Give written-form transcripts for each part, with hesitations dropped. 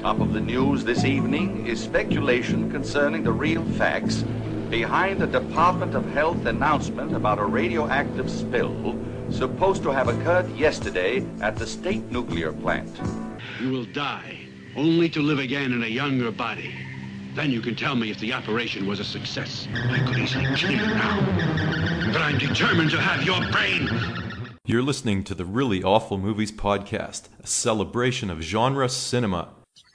Top of the news this evening is speculation concerning the real facts behind the Department of Health announcement about a radioactive spill supposed to have occurred yesterday at the state nuclear plant. You will die, only to live again in a younger body. Then you can tell me if the operation was a success. I could easily kill you now, but I'm determined to have your brain. You're listening to the Really Awful Movies Podcast, a celebration of genre cinema.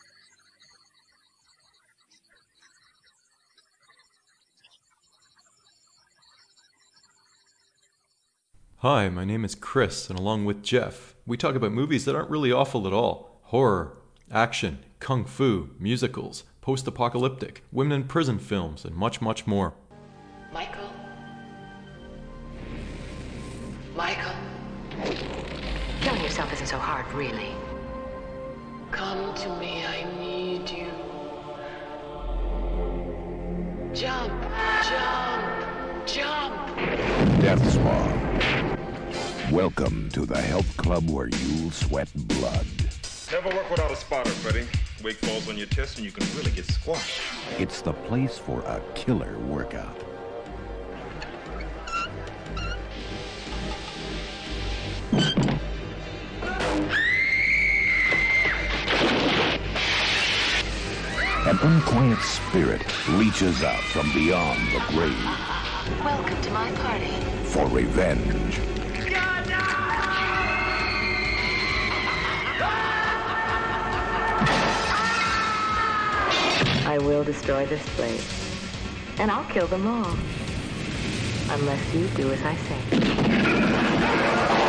Hi, my name is Chris, and along with Jeff, we talk about movies that aren't really awful at all. Horror, action, kung fu, musicals, post-apocalyptic, women in prison films, and much, much more. Michael? Michael? Killing yourself isn't so hard, really. Come to me, I need you. Jump, jump, jump! Death Spa. Welcome to the health club where you'll sweat blood. Never work without a spotter, Freddie. Weight falls on your chest and you can really get squashed. It's the place for a killer workout. An unquiet spirit reaches out from beyond the grave. Welcome to my party. For revenge. I will destroy this place, and I'll kill them all. Unless you do as I say.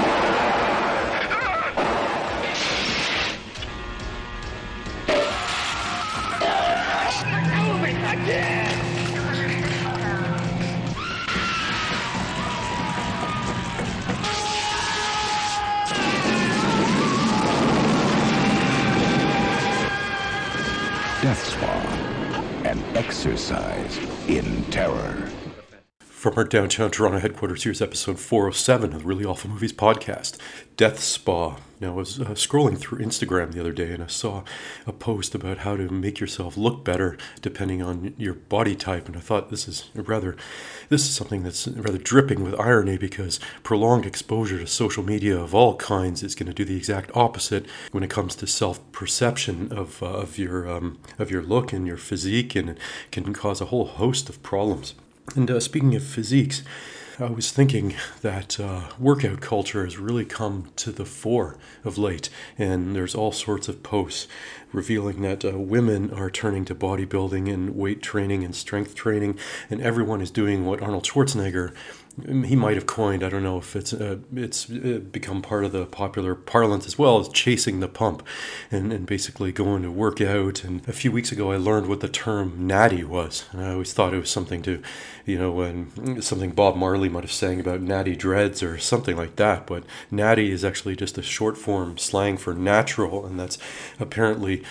Death Spa, an exercise in terror. From our downtown Toronto headquarters, here's episode 407 of the Really Awful Movies Podcast, Death Spa. Now, I was scrolling through Instagram the other day and I saw a post about how to make yourself look better depending on your body type, and I thought this is something that's rather dripping with irony, because prolonged exposure to social media of all kinds is going to do the exact opposite when it comes to self-perception of your look and your physique, and it can cause a whole host of problems. And speaking of physiques, I was thinking that workout culture has really come to the fore of late, and there's all sorts of posts revealing that women are turning to bodybuilding and weight training and strength training, and everyone is doing what Arnold Schwarzenegger, he might have coined, I don't know if it's become part of the popular parlance as well, as chasing the pump, and basically going to work out. And a few weeks ago I learned what the term natty was, and I always thought it was something to, something Bob Marley might have sang about natty dreads or something like that, but natty is actually just a short form slang for natural, and that's apparently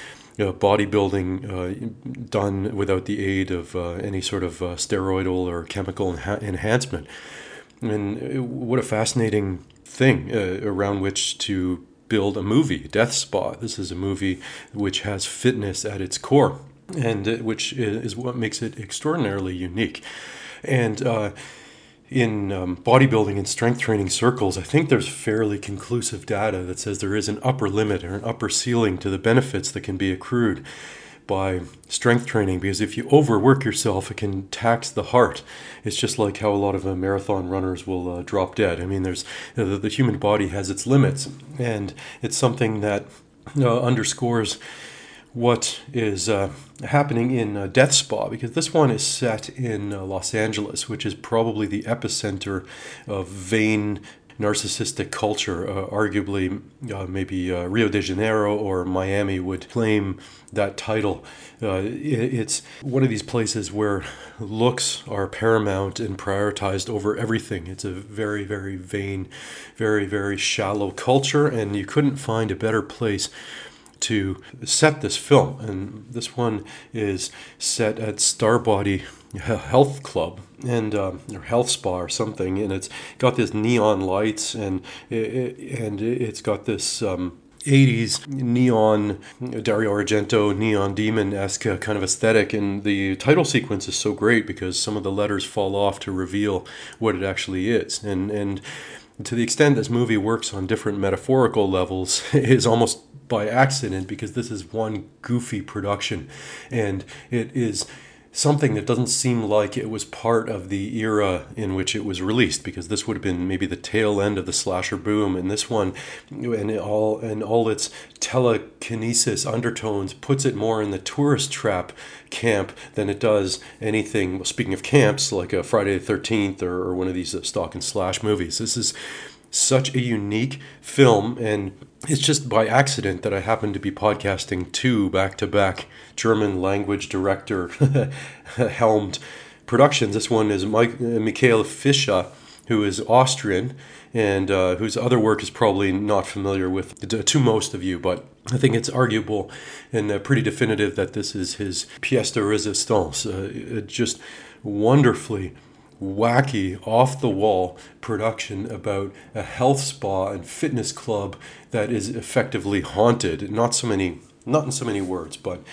bodybuilding done without the aid of any sort of steroidal or chemical enhancement. And what a fascinating thing around which to build a movie, Death Spa. This is a movie which has fitness at its core, and which is what makes it extraordinarily unique. And in bodybuilding and strength training circles, I think there's fairly conclusive data that says there is an upper limit or an upper ceiling to the benefits that can be accrued by strength training, because if you overwork yourself, it can tax the heart. It's just like how a lot of marathon runners will drop dead. I mean, there's the human body has its limits, and it's something that underscores what is happening in Death Spa, because this one is set in Los Angeles, which is probably the epicenter of vain narcissistic culture. Arguably, maybe Rio de Janeiro or Miami would claim that title. It's one of these places where looks are paramount and prioritized over everything. It's a very, very vain, very, very shallow culture, and you couldn't find a better place to set this film. And this one is set at Starbody Health Club and or Health Spa or something, and it's got this neon lights, and it's got this 80s neon, Dario Argento neon demon-esque kind of aesthetic, and the title sequence is so great because some of the letters fall off to reveal what it actually is. And to the extent this movie works on different metaphorical levels is almost by accident, because this is one goofy production, and it is something that doesn't seem like it was part of the era in which it was released, because this would have been maybe the tail end of the slasher boom, and this one and all its telekinesis undertones puts it more in the tourist trap camp than it does anything, well, speaking of camps, like a Friday the 13th or one of these stalk and slash movies. This is such a unique film, and it's just by accident that I happen to be podcasting two back-to-back German language director helmed productions. This one is Michael Fischer, who is Austrian, and whose other work is probably not familiar with to most of you, but I think it's arguable and pretty definitive that this is his pièce de résistance. Just wonderfully wacky, off-the-wall production about a health spa and fitness club that is effectively haunted. Not in so many words, but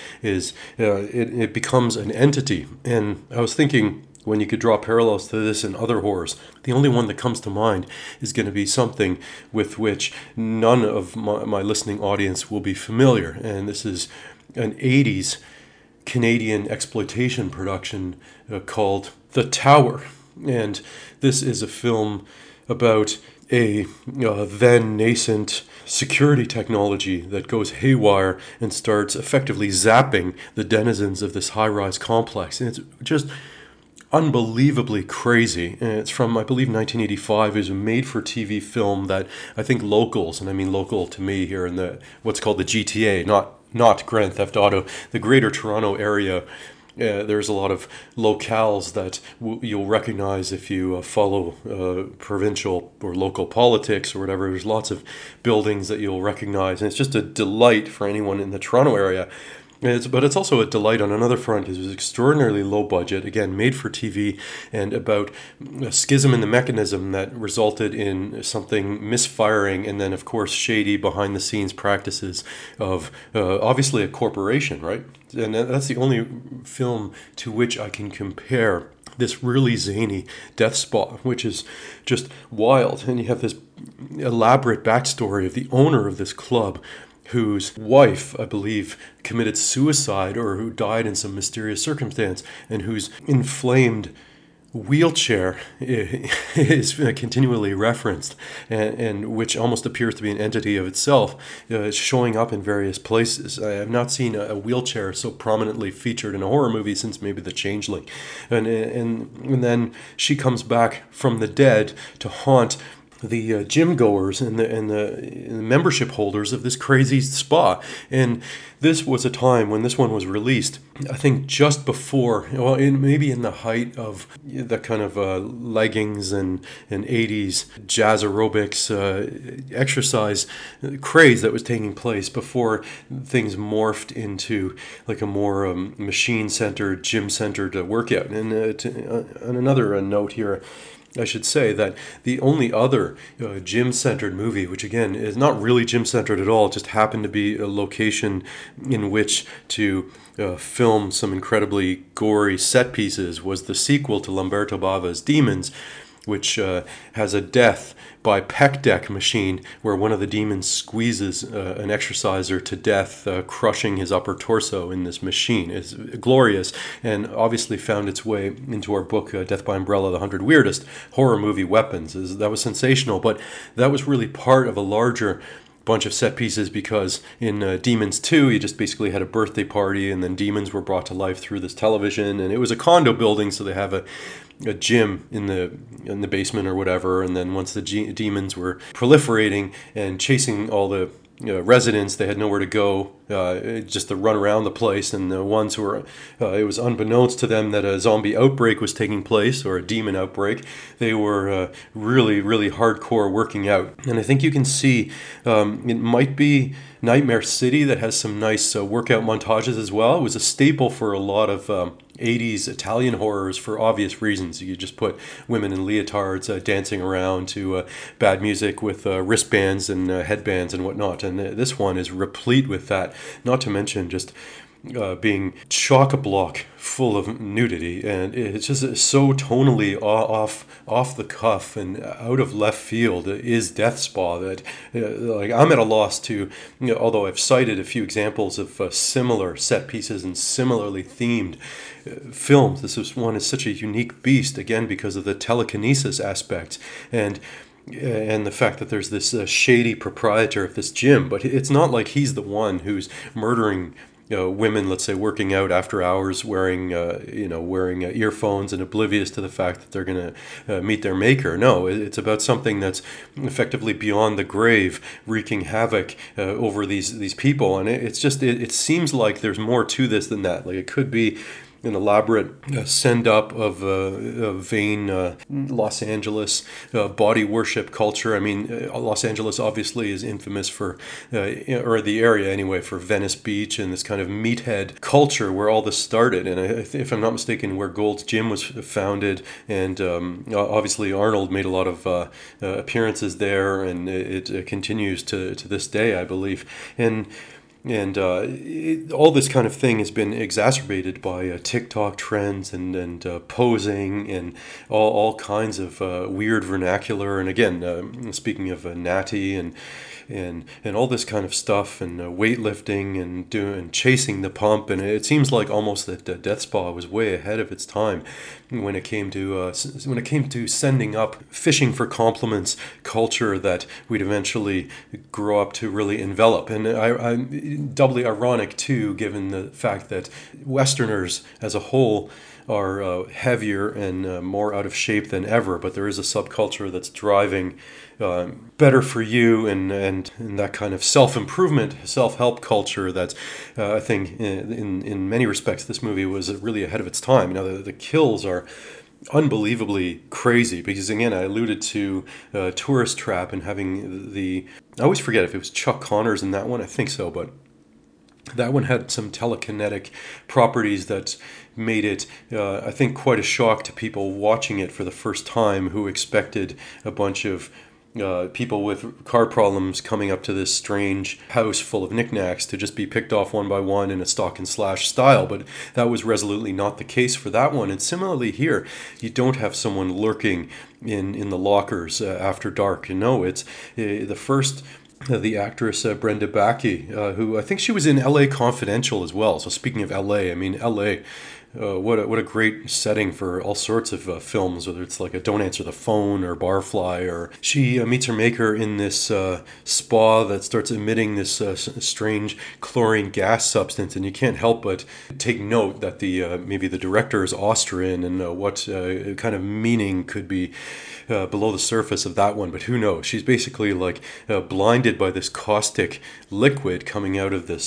it becomes an entity. And I was thinking, when you could draw parallels to this in other horrors, the only one that comes to mind is going to be something with which none of my listening audience will be familiar. And this is an 80s Canadian exploitation production called The Tower. And this is a film about a then nascent security technology that goes haywire and starts effectively zapping the denizens of this high-rise complex. And it's just unbelievably crazy. And it's from, I believe, 1985. It was a made-for-TV film that I think locals, and I mean local to me here in the what's called the GTA, not Grand Theft Auto, the Greater Toronto area. There's a lot of locales that you'll recognize if you follow provincial or local politics or whatever. There's lots of buildings that you'll recognize, and it's just a delight for anyone in the Toronto area. But it's also a delight on another front. It was extraordinarily low budget, again, made for TV, and about a schism in the mechanism that resulted in something misfiring, and then, of course, shady behind-the-scenes practices of, obviously, a corporation, right? And that's the only film to which I can compare this really zany death spa, which is just wild. And you have this elaborate backstory of the owner of this club, whose wife, I believe, committed suicide or who died in some mysterious circumstance, and whose inflamed wheelchair is continually referenced, and which almost appears to be an entity of itself, showing up in various places. I have not seen a wheelchair so prominently featured in a horror movie since maybe The Changeling. And then she comes back from the dead to haunt the gym goers and the membership holders of this crazy spa. And this was a time when this one was released, I think just before, maybe in the height of the kind of leggings and 80s jazz aerobics exercise craze that was taking place, before things morphed into like a more machine-centered, gym-centered workout. And on another note here, I should say that the only other gym-centered movie, which again is not really gym-centered at all, just happened to be a location in which to film some incredibly gory set pieces, was the sequel to Lamberto Bava's Demons, which has a death by pec deck machine where one of the demons squeezes an exerciser to death, crushing his upper torso in this machine. It's glorious, and obviously found its way into our book, Death by Umbrella, The 100 Weirdest Horror Movie Weapons. That was sensational, but that was really part of a larger bunch of set pieces, because in Demons 2 you just basically had a birthday party, and then demons were brought to life through this television, and it was a condo building, so they have a gym in the basement or whatever. And then once the demons were proliferating and chasing all the residents, they had nowhere to go, just to run around the place. And the ones who were, it was unbeknownst to them that a zombie outbreak was taking place, or a demon outbreak. They were really, really hardcore working out. And I think you can see it might be Nightmare City that has some nice workout montages as well. It was a staple for a lot of 80s Italian horrors for obvious reasons. You just put women in leotards dancing around to bad music with wristbands and headbands and whatnot. And this one is replete with that, not to mention just being chock-a-block full of nudity, and it's just so tonally off the cuff and out of left field is Death Spa that like I'm at a loss to, although I've cited a few examples of similar set pieces and similarly themed films, this one is such a unique beast, again because of the telekinesis aspect and the fact that there's this shady proprietor of this gym, but it's not like he's the one who's murdering women, let's say, working out after hours, wearing earphones and oblivious to the fact that they're going to meet their maker. No, it's about something that's effectively beyond the grave, wreaking havoc over these people, and it seems like there's more to this than that. Like it could be an elaborate send-up of vain Los Angeles body worship culture. I mean, Los Angeles obviously is infamous for, or the area anyway, for Venice Beach and this kind of meathead culture where all this started. And if I'm not mistaken, where Gold's Gym was founded, and obviously Arnold made a lot of appearances there, and it continues to this day, I believe. And all this kind of thing has been exacerbated by TikTok trends and posing and all kinds of weird vernacular. And again, speaking of Natty and all this kind of stuff and weightlifting and chasing the pump, and it seems like almost that Death Spa was way ahead of its time when it came to sending up fishing for compliments culture that we'd eventually grow up to really envelop. And I'm doubly ironic too, given the fact that Westerners as a whole are heavier and more out of shape than ever, but there is a subculture that's driving better for you and that kind of self-improvement, self-help culture that I think in many respects this movie was really ahead of its time. Now the kills are unbelievably crazy because, again, I alluded to Tourist Trap and having I always forget if it was Chuck Connors in that one. I think so, but that one had some telekinetic properties that made it, I think, quite a shock to people watching it for the first time who expected a bunch of people with car problems coming up to this strange house full of knickknacks to just be picked off one by one in a stalk and slash style. But that was resolutely not the case for that one. And similarly here, you don't have someone lurking in the lockers after dark. No, it's the first... the actress Brenda Bakke, who I think she was in LA Confidential as well. So speaking of LA, I mean, LA, what a great setting for all sorts of films, whether it's like a Don't Answer the Phone or Barfly, or she meets her maker in this spa that starts emitting this strange chlorine gas substance, and you can't help but take note that maybe the director is Austrian and what kind of meaning could be below the surface of that one, but who knows? She's basically like blinded by this caustic liquid coming out of this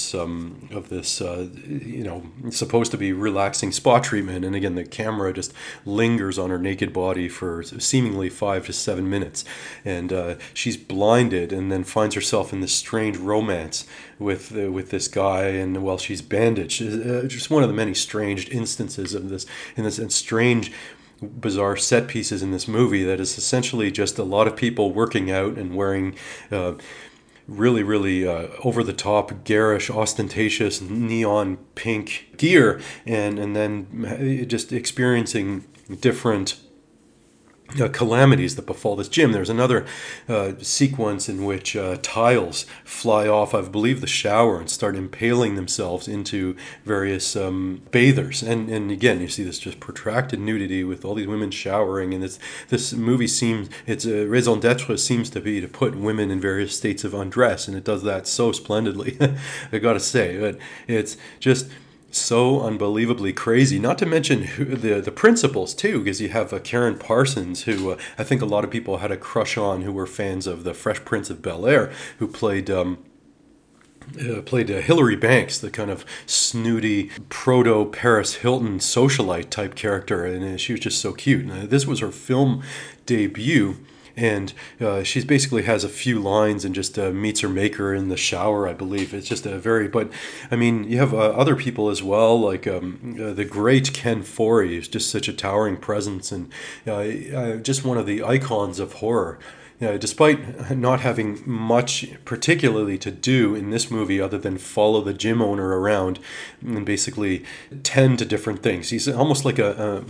supposed to be relaxing spa treatment, and again the camera just lingers on her naked body for seemingly 5 to 7 minutes, and she's blinded, and then finds herself in this strange romance with this guy, and while she's bandaged, just one of the many strange instances of this and strange bizarre set pieces in this movie that is essentially just a lot of people working out and wearing really, really over-the-top, garish, ostentatious, neon pink gear, and then just experiencing different calamities that befall this gym. There's another sequence in which tiles fly off, I believe, the shower and start impaling themselves into various bathers. And again, you see this just protracted nudity with all these women showering. And this movie seems, its raison d'etre seems to be to put women in various states of undress, and it does that so splendidly, I gotta say. But it's just so unbelievably crazy, not to mention the principals too, because you have Karen Parsons, who I think a lot of people had a crush on, who were fans of the Fresh Prince of Bel-Air, who played Hilary Banks, the kind of snooty proto Paris Hilton socialite type character, and she was just so cute. This was her film debut, and she basically has a few lines and just meets her maker in the shower, I believe. It's just but I mean, you have other people as well, like the great Ken Foree, who's just such a towering presence, and just one of the icons of horror. Despite not having much particularly to do in this movie other than follow the gym owner around and basically tend to different things, he's almost like a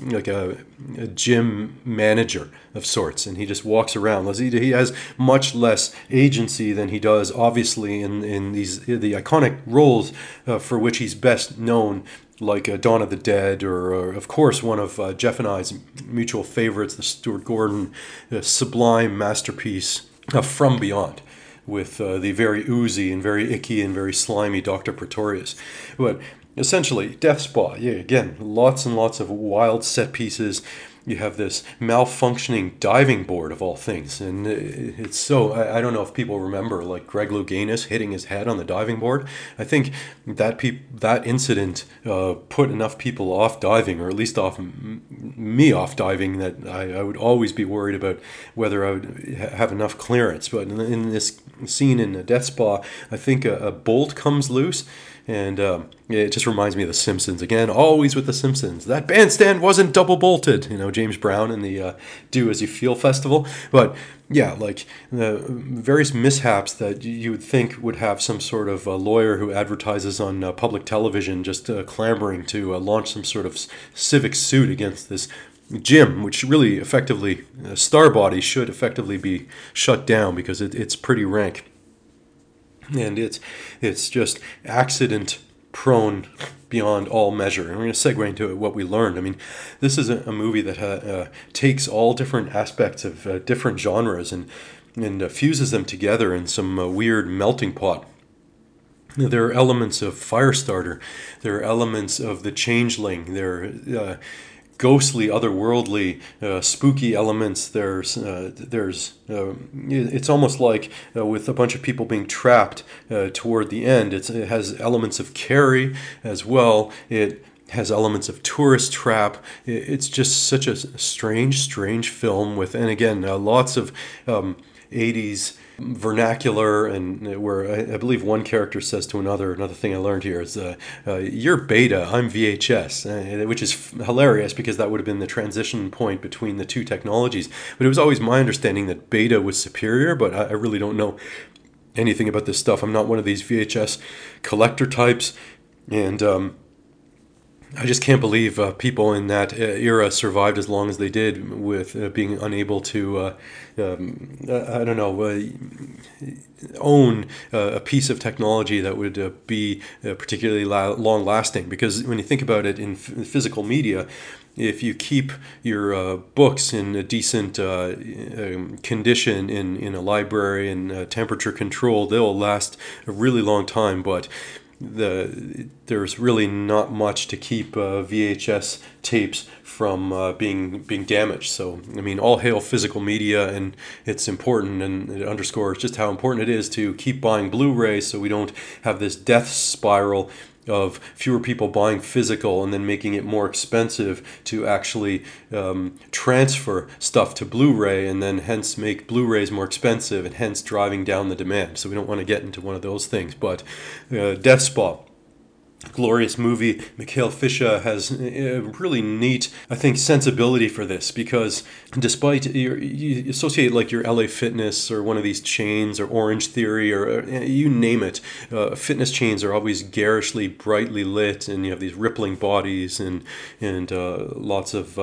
gym manager of sorts, and he just walks around. He has much less agency than he does, obviously, in the iconic roles for which he's best known, like Dawn of the Dead, or of course one of Jeff and I's mutual favorites, the Stuart Gordon sublime masterpiece From Beyond, with the very oozy and very icky and very slimy Dr. Pretorius. But essentially, Death Spa, yeah, again, lots and lots of wild set pieces. You have this malfunctioning diving board, of all things, and it's so, I don't know if people remember, like Greg Louganis hitting his head on the diving board. I think that incident put enough people off diving, or at least off me off diving, that I would always be worried about whether I would have enough clearance. But in this scene in the Death Spa, I think a bolt comes loose, and it just reminds me of The Simpsons. Again, always with The Simpsons. That bandstand wasn't double bolted. James Brown in the Do As You Feel festival. But yeah, like the various mishaps that you would think would have some sort of a lawyer who advertises on public television just clamoring to launch some sort of civic suit against this gym, which really effectively, Starbody should effectively be shut down because it's pretty rank. And it's just accident prone beyond all measure. And we're going to segue into what we learned. I mean, this is a movie that takes all different aspects of different genres and fuses them together in some weird melting pot. There are elements of Firestarter. There are elements of The Changeling. There are ghostly, otherworldly, spooky elements. It's almost like with a bunch of people being trapped toward the end. It has elements of Carrie as well. It has elements of Tourist Trap. It's just such a strange film with, and again, lots of 80s vernacular, and where I believe one character says to another thing I learned here is, you're Beta, I'm VHS, which is hilarious because that would have been the transition point between the two technologies. But it was always my understanding that Beta was superior, but I really don't know anything about this stuff. I'm not one of these VHS collector types, and I just can't believe people in that era survived as long as they did with being unable to, own a piece of technology that would be particularly long-lasting. Because when you think about it in physical media, if you keep your books in a decent condition in a library and temperature control, they'll last a really long time. But there's really not much to keep VHS tapes from being damaged. So, I mean, all hail physical media, and it's important, and it underscores just how important it is to keep buying Blu-ray so we don't have this death spiral of fewer people buying physical and then making it more expensive to actually transfer stuff to Blu-ray, and then hence make Blu-rays more expensive and hence driving down the demand. So we don't want to get into one of those things. But Death Spa, glorious movie. Mikhail Fischer has a really neat, I think, sensibility for this, because despite you associate like your LA Fitness or one of these chains or Orange Theory or you name it, fitness chains are always garishly brightly lit, and you have these rippling bodies and lots of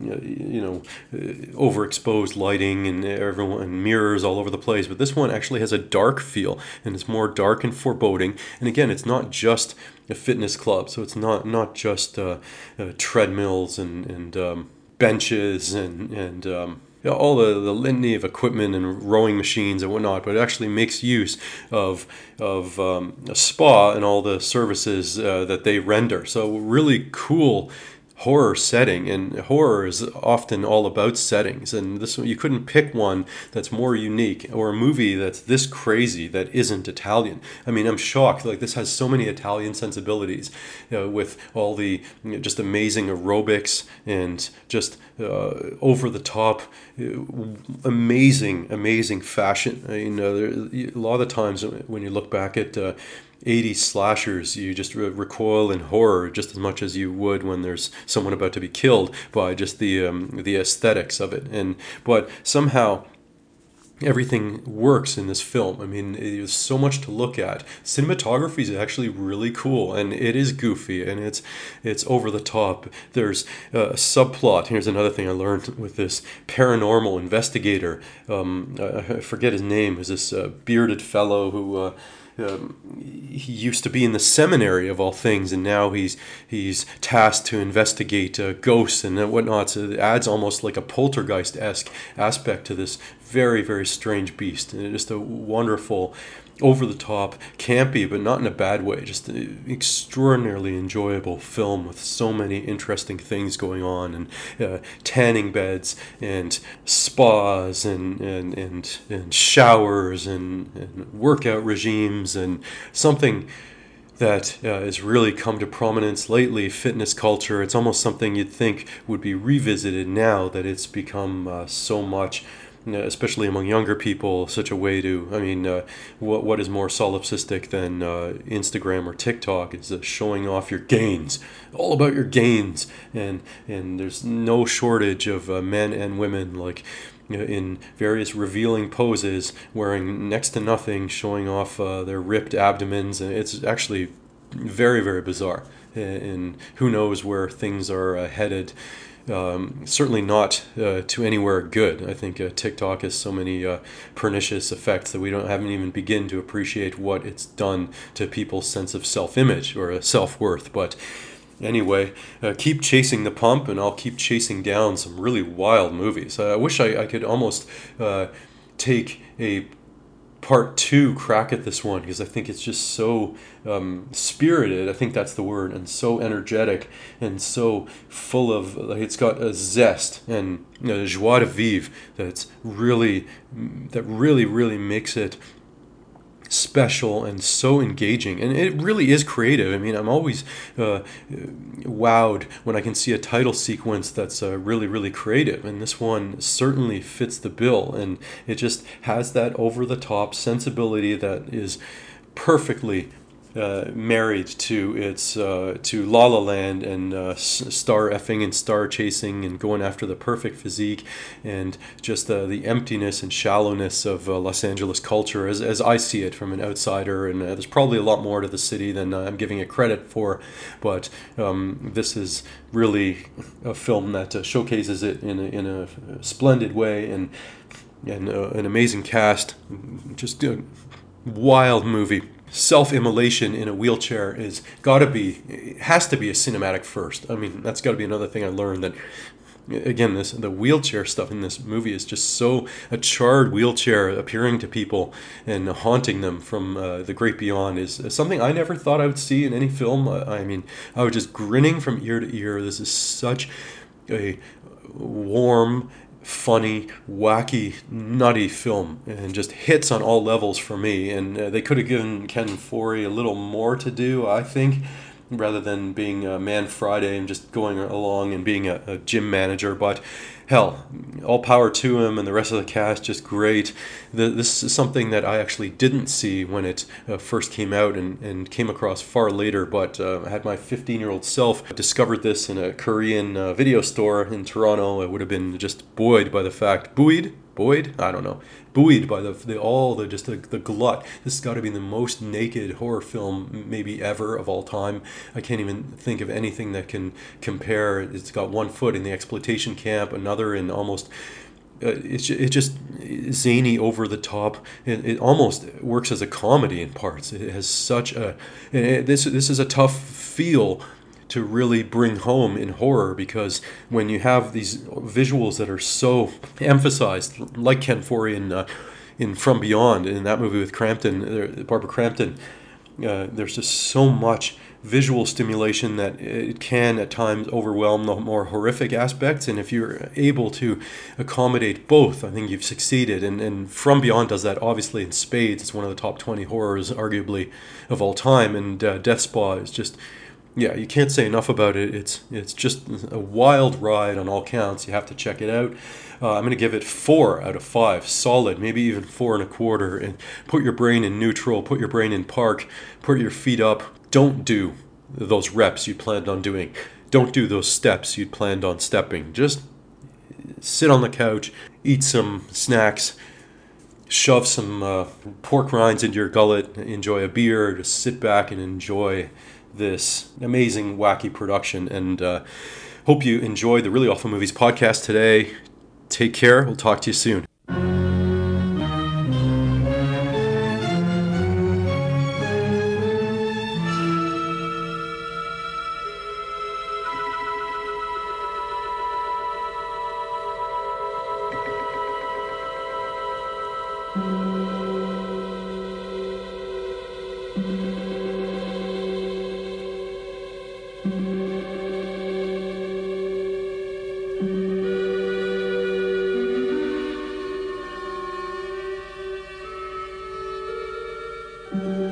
overexposed lighting and everyone mirrors all over the place. But this one actually has a dark feel, and it's more dark and foreboding. And again, it's not just a fitness club, so it's not just treadmills and benches and all the litany of equipment and rowing machines and whatnot, but it actually makes use of a spa and all the services that they render. So really cool horror setting, and horror is often all about settings, and this one, you couldn't pick one that's more unique, or a movie that's this crazy that isn't Italian. I mean, I'm shocked. Like, this has so many Italian sensibilities, with all the just amazing aerobics and just over the top, amazing fashion. I mean, a lot of the times when you look back at 80s slashers, you just recoil in horror just as much as you would when there's someone about to be killed, by just the aesthetics of it. But somehow everything works in this film. I mean, there's so much to look at. Cinematography is actually really cool, and it is goofy, and it's over the top. There's a subplot. Here's another thing I learned with this paranormal investigator. I forget his name. Is this bearded fellow who he used to be in the seminary of all things, and now he's tasked to investigate ghosts and whatnot. So it adds almost like a poltergeist-esque aspect to this very, very strange beast. And just a wonderful, over-the-top, campy, but not in a bad way, just an extraordinarily enjoyable film with so many interesting things going on, and tanning beds and spas and showers and workout regimes, and something that has really come to prominence lately, fitness culture. It's almost something you'd think would be revisited now that it's become so much, especially among younger people, such a way to, I mean, what is more solipsistic than Instagram or TikTok? Is showing off your gains, all about your gains, and there's no shortage of men and women, like, in various revealing poses, wearing next to nothing, showing off their ripped abdomens, and it's actually very, very bizarre, and who knows where things are headed. Certainly not to anywhere good. I think TikTok has so many pernicious effects that we haven't even begin to appreciate what it's done to people's sense of self-image or self-worth. But anyway, keep chasing the pump, and I'll keep chasing down some really wild movies. I wish I could almost take a part 2 crack at this one, because I think it's just so spirited, I think that's the word, and so energetic, and so full of, like, it's got a zest and joie de vivre that really makes it special and so engaging, and it really is creative. I mean, I'm always wowed when I can see a title sequence that's really creative, and this one certainly fits the bill, and it just has that over-the-top sensibility that is perfectly married to its to La La Land, and star effing and star chasing and going after the perfect physique, and just the emptiness and shallowness of Los Angeles culture as I see it from an outsider. And there's probably a lot more to the city than I'm giving it credit for, but this is really a film that showcases it in a splendid way, and an amazing cast. Just a wild movie. Self-immolation in a wheelchair has to be a cinematic first. I mean, that's got to be another thing I learned, that again, the wheelchair stuff in this movie is just so, a charred wheelchair appearing to people and haunting them from the great beyond is something I never thought I would see in any film. I mean, I was just grinning from ear to ear. This is such a warm, funny, wacky, nutty film, and just hits on all levels for me. And they could have given Ken Foree a little more to do, I think, rather than being Man Friday and just going along and being a gym manager. But hell, all power to him, and the rest of the cast just great. This is something that I actually didn't see when it first came out, and came across far later, but I had my 15-year-old self discovered this in a Korean video store in Toronto. I would have been just buoyed by the fact, buoyed by the glut. This has got to be the most naked horror film maybe ever of all time. I can't even think of anything that can compare. It's got one foot in the exploitation camp, another in almost it's just zany, over the top. It almost works as a comedy in parts. It has such a, this is a tough feel to really bring home in horror, because when you have these visuals that are so emphasized, like Ken Foree in From Beyond, in that movie with Barbara Crampton, There's just so much visual stimulation that it can at times overwhelm the more horrific aspects. And if you're able to accommodate both, I think you've succeeded. And From Beyond does that obviously in spades. It's one of the top 20 horrors, arguably, of all time. And Death Spa is just, yeah, you can't say enough about it. It's just a wild ride on all counts. You have to check it out. I'm going to give it 4 out of 5, solid, maybe even 4 1/4. And put your brain in neutral, put your brain in park, put your feet up. Don't do those reps you planned on doing. Don't do those steps you'd planned on stepping. Just sit on the couch, eat some snacks, shove some pork rinds into your gullet, enjoy a beer, just sit back and enjoy this amazing, wacky production. And hope you enjoyed the Really Awful Movies podcast today. Take care. We'll talk to you soon. Mm-hmm.